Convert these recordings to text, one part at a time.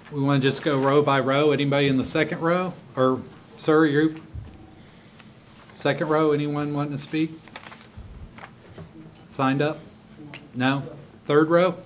We want to just go row by row. Anybody in the second row? Or, sir, you second row, anyone wanting to speak? Signed up? No? Third row?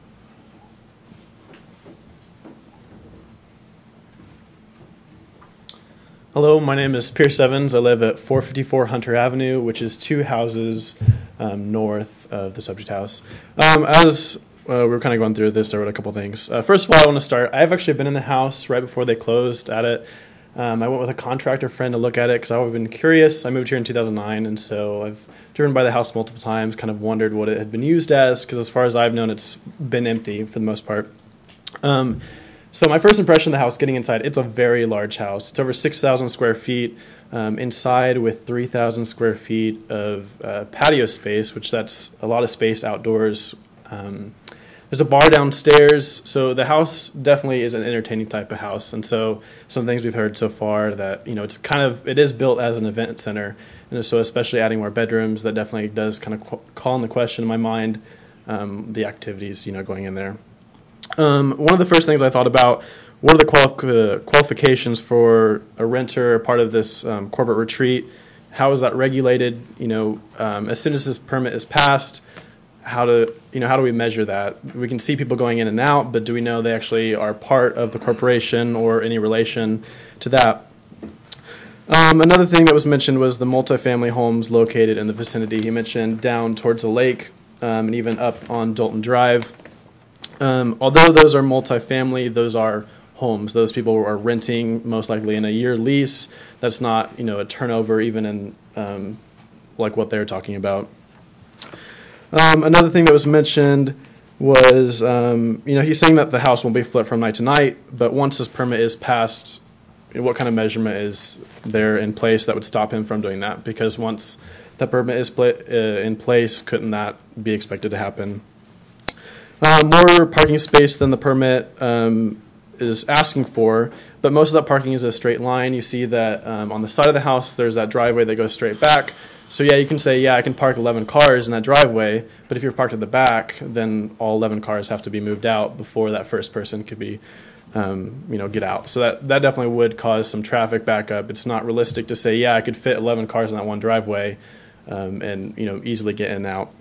Hello, my name is Pierce Evans. I live at 454 Hunter Avenue, which is 2 houses north of the subject house. As we were kind of going through this, I wrote a couple things. First of all, I want to start. I've actually been in the house right before they closed at it. I went with a contractor friend to look at it because I've always been curious. I moved here in 2009, and so I've driven by the house multiple times, kind of wondered what it had been used as, because as far as I've known, it's been empty for the most part. So my first impression of the house, getting inside, it's a very large house. It's over 6,000 square feet inside with 3,000 square feet of patio space, which that's a lot of space outdoors. There's a bar downstairs, so the house definitely is an entertaining type of house. And so some things we've heard so far that, it is built as an event center. And so especially adding more bedrooms, that definitely does kind of call into question in my mind the activities, going in there. One of the first things I thought about, what are the qualifications for a renter, part of this corporate retreat? How is that regulated? As soon as this permit is passed, how do we measure that? We can see people going in and out, but do we know they actually are part of the corporation or any relation to that? Another thing that was mentioned was the multifamily homes located in the vicinity. He mentioned down towards the lake and even up on Dalton Drive. Although those are multifamily, those are homes. Those people are renting most likely in a year lease. That's not, a turnover even in like what they're talking about. Another thing that was mentioned was, he's saying that the house won't be flipped from night to night, but once this permit is passed, what kind of measurement is there in place that would stop him from doing that? Because once that permit is in place, couldn't that be expected to happen? More parking space than the permit is asking for, but most of that parking is a straight line. You see that on the side of the house, there's that driveway that goes straight back. So yeah, you can say, I can park 11 cars in that driveway, but if you're parked at the back, then all 11 cars have to be moved out before that first person could be, get out. So that definitely would cause some traffic backup. It's not realistic to say, I could fit 11 cars in that one driveway and, easily get in and out.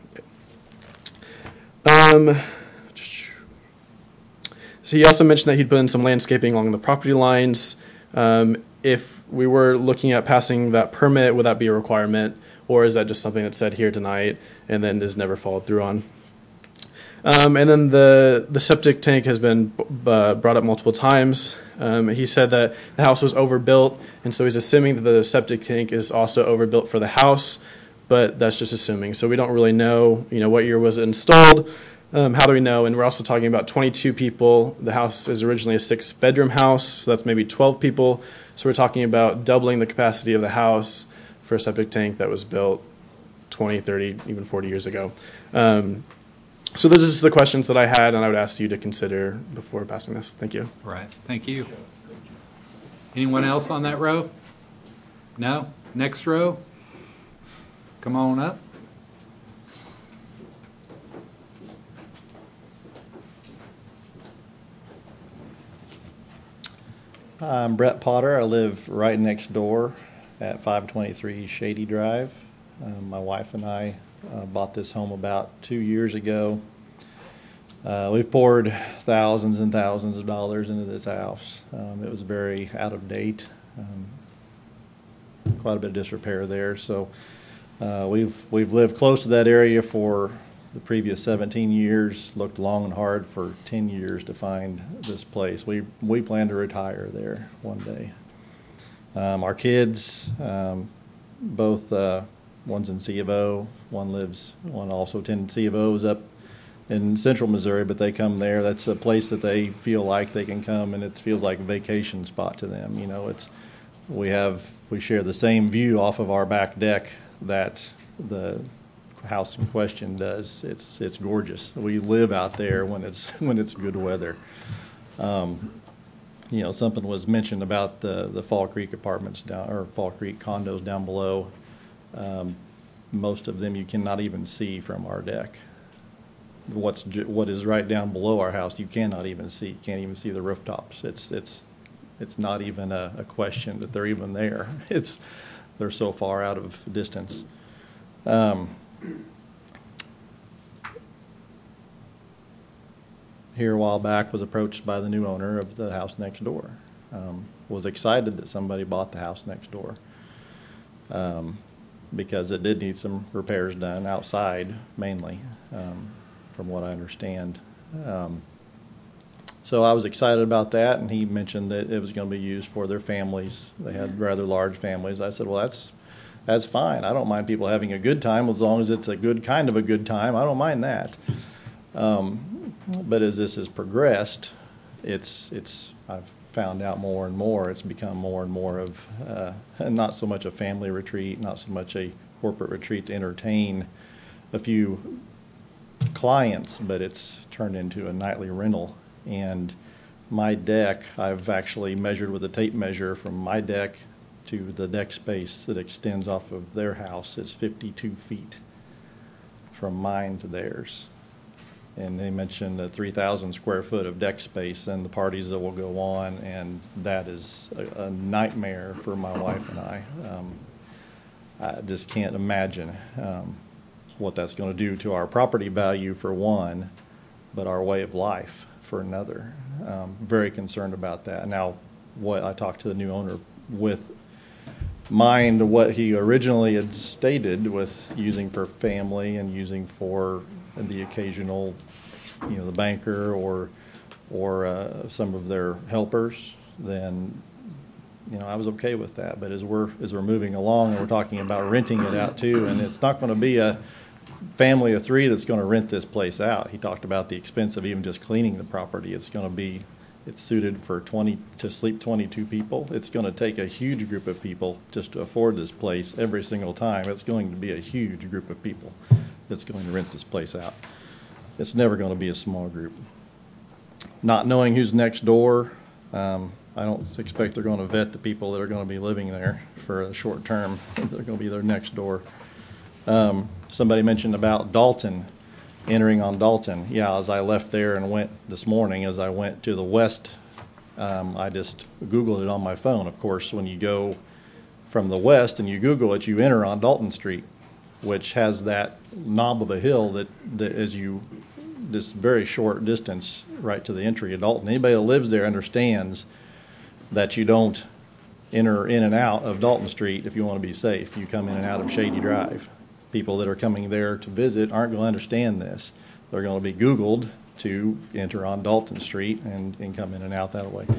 So he also mentioned that he'd put in some landscaping along the property lines. If we were looking at passing that permit, would that be a requirement? Or is that just something that's said here tonight and then is never followed through on? And then the septic tank has been brought up multiple times. He said that the house was overbuilt, and so he's assuming that the septic tank is also overbuilt for the house, but that's just assuming. So we don't really know, what year was it installed. How do we know? And we're also talking about 22 people. The house is originally a 6-bedroom house, so that's maybe 12 people. So we're talking about doubling the capacity of the house for a septic tank that was built 20, 30, even 40 years ago. So those are just the questions that I had, and I would ask you to consider before passing this. Thank you. Right. Thank you. Anyone else on that row? No? Next row? Come on up. I'm Brett Potter. I live right next door at 523 Shady Drive. My wife and I bought this home about 2 years ago. We've poured thousands and thousands of dollars into this house. It was very out of date, quite a bit of disrepair there. So we've lived close to that area for the previous 17 years, looked long and hard for 10 years to find this place. We plan to retire there one day. Our kids, both one's in C of O, one also attended C of O, is up in central Missouri, but they come there. That's a place that they feel like they can come, and it feels like a vacation spot to them. We share the same view off of our back deck that the house in question does. It's gorgeous. We live out there when it's good weather. Something was mentioned about the Fall Creek apartments Fall Creek condos down below. Most of them you cannot even see from our deck. what is right down below our house, you cannot even see. Can't even see the rooftops. It's not even a question that they're even there. They're so far out of distance. Here a while back was approached by the new owner of the house next door. Was excited that somebody bought the house next door because it did need some repairs done outside mainly, from what I understand. So I was excited about that, and he mentioned that it was going to be used for their families. They had rather large families. I said, well, that's fine. I don't mind people having a good time as long as it's a good kind of a good time. I don't mind that. But as this has progressed, I've found out more and more. It's become more and more of not so much a family retreat, not so much a corporate retreat to entertain a few clients, but it's turned into a nightly rental. And my deck, I've actually measured with a tape measure from my deck to the deck space that extends off of their house. It's 52 feet from mine to theirs. And they mentioned 3,000 square foot of deck space and the parties that will go on, and that is a nightmare for my wife and I. I just can't imagine what that's going to do to our property value for one, but our way of life for another. Very concerned about that. Now, what I talked to the new owner with mind what he originally had stated with using for family and using for the occasional, the banker or some of their helpers, then I was okay with that. But as we're moving along and we're talking about renting it out too, and it's not going to be a family of three that's going to rent this place out. He talked about the expense of even just cleaning the property. It's suited for to sleep 22 people. It's going to take a huge group of people just to afford this place every single time. It's going to be a huge group of people that's going to rent this place out. It's never going to be a small group. Not knowing who's next door, I don't expect they're going to vet the people that are going to be living there for a short term. They're going to be there next door. Somebody mentioned about Dalton, entering on Dalton. Yeah, as I left there and went this morning, as I went to the west, I just Googled it on my phone. Of course, when you go from the west and you Google it, you enter on Dalton Street, which has that knob of a hill that as you, this very short distance right to the entry of Dalton. Anybody that lives there understands that you don't enter in and out of Dalton Street if you want to be safe. You come in and out of Shady Drive. People that are coming there to visit aren't going to understand this. They're going to be Googled to enter on Dalton Street and come in and out that way.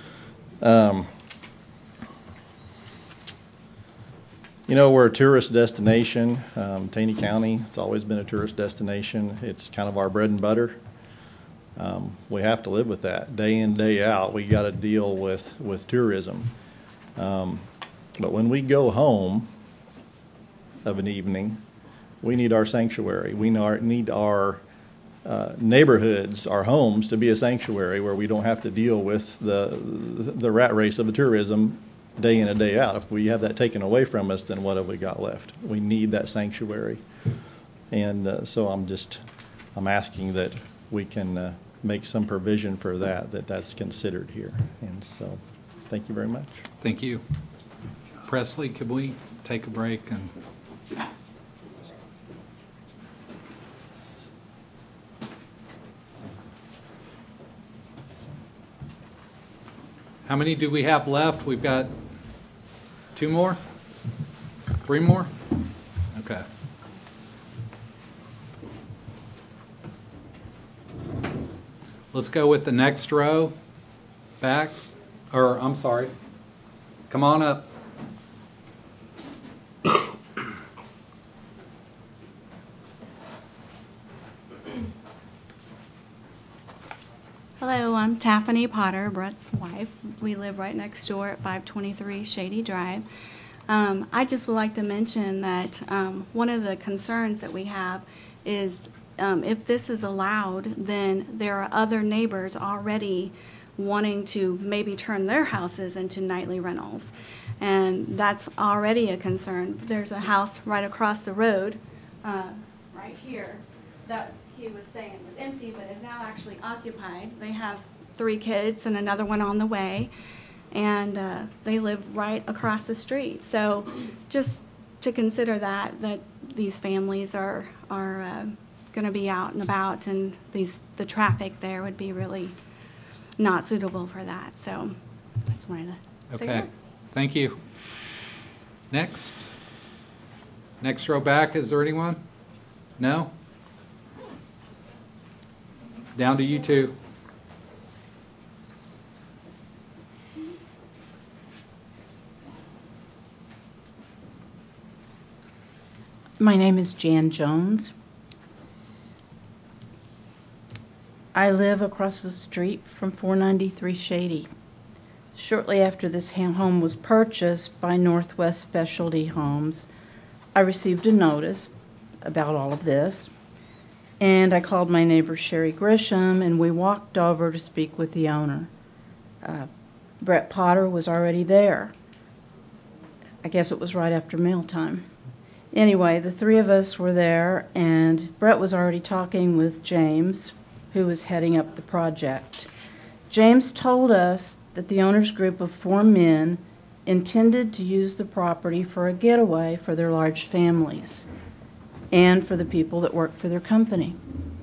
We're a tourist destination. Taney County, it's always been a tourist destination. It's kind of our bread and butter. We have to live with that. Day in, day out, we got to deal with tourism. But when we go home of an evening, we need our sanctuary. We need our neighborhoods, our homes, to be a sanctuary where we don't have to deal with the rat race of the tourism day in and day out. If we have that taken away from us, then what have we got left? We need that sanctuary. And so I'm asking that we can make some provision for that's considered here. And so thank you very much. Thank you. Presley, could we take a break? And how many do we have left? We've got 2 more? 3 more? Okay. Let's go with the next row. Back. Or, I'm sorry. Come on up. Hello, I'm Taffany Potter, Brett's wife. We live right next door at 523 Shady Drive. I just would like to mention that one of the concerns that we have is if this is allowed, then there are other neighbors already wanting to maybe turn their houses into nightly rentals. And that's already a concern. There's a house right across the road, right here, that he was saying it was empty, but is now actually occupied. They have 3 kids and another one on the way, and they live right across the street. So just to consider that these families are going to be out and about, and the traffic there would be really not suitable for that. So I just wanted to say Okay, that. thank you. Next row back, is there anyone? No? Down to you two. My name is Jan Jones. I live across the street from 493 Shady. Shortly after this home was purchased by Northwest Specialty Homes, I received a notice about all of this, and I called my neighbor Sherry Grisham, and we walked over to speak with the owner. Brett Potter was already there. I guess it was right after mail time. Anyway, the 3 of us were there, and Brett was already talking with James, who was heading up the project. James told us that the owner's group of 4 men intended to use the property for a getaway for their large families and for the people that work for their company.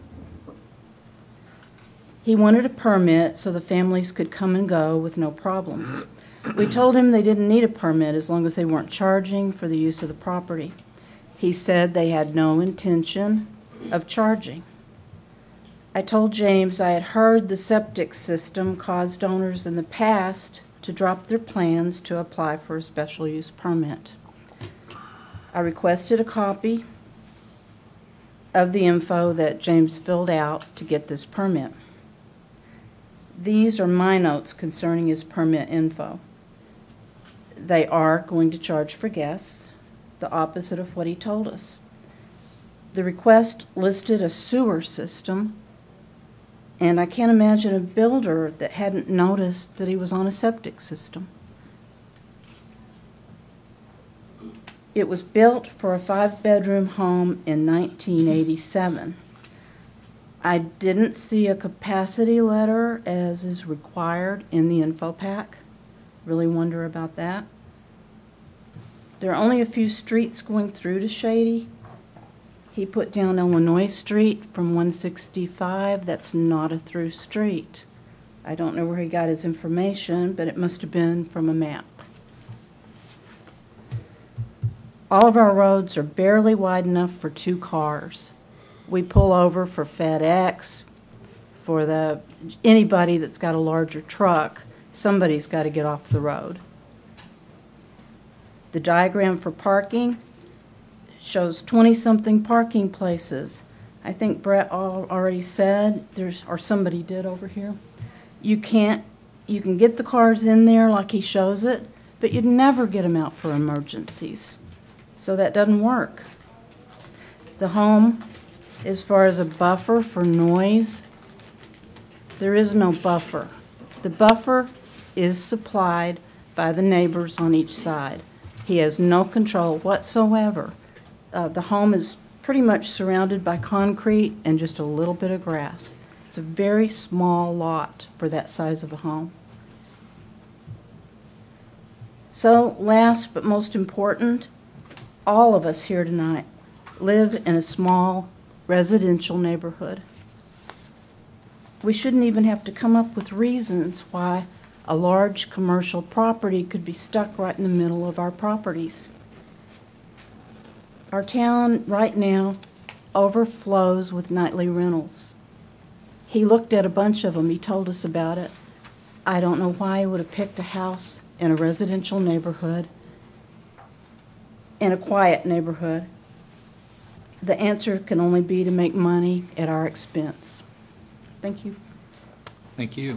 He wanted a permit so the families could come and go with no problems. We told him they didn't need a permit as long as they weren't charging for the use of the property. He said they had no intention of charging. I told James I had heard the septic system caused owners in the past to drop their plans to apply for a special use permit. I requested a copy of the info that James filled out to get this permit. These are my notes concerning his permit info. They are going to charge for guests, the opposite of what he told us. The request listed a sewer system, and I can't imagine a builder that hadn't noticed that he was on a septic system. It was built for a 5-bedroom home in 1987. I didn't see a capacity letter as is required in the info pack. Really wonder about that. There are only a few streets going through to Shady. He put down Illinois Street from 165. That's not a through street. I don't know where he got his information, but it must have been from a map. All of our roads are barely wide enough for 2 cars. We pull over for FedEx, for anybody that's got a larger truck. Somebody's got to get off the road. The diagram for parking shows 20-something parking places. I think Brett already said, or somebody did over here, you can get the cars in there like he shows it, but you'd never get them out for emergencies. So that doesn't work. The home, as far as a buffer for noise, there is no buffer. The buffer is supplied by the neighbors on each side. He has no control whatsoever. The home is pretty much surrounded by concrete and just a little bit of grass. It's a very small lot for that size of a home. So last but most important, all of us here tonight live in a small residential neighborhood. We shouldn't even have to come up with reasons why a large commercial property could be stuck right in the middle of our properties. Our town right now overflows with nightly rentals. He looked at a bunch of them. He told us about it. I don't know why he would have picked a house in a residential neighborhood, in a quiet neighborhood. The answer can only be to make money at our expense. Thank you. Thank you.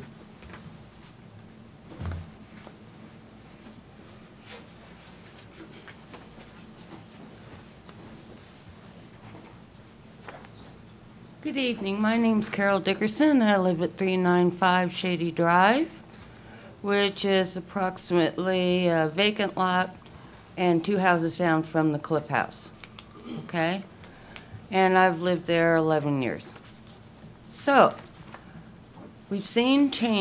Good evening. My name's Carol Dickerson. I live at 395 Shady Drive, which is approximately a vacant lot and 2 houses down from the Cliff House. Okay? And I've lived there 11 years. So, we've seen change.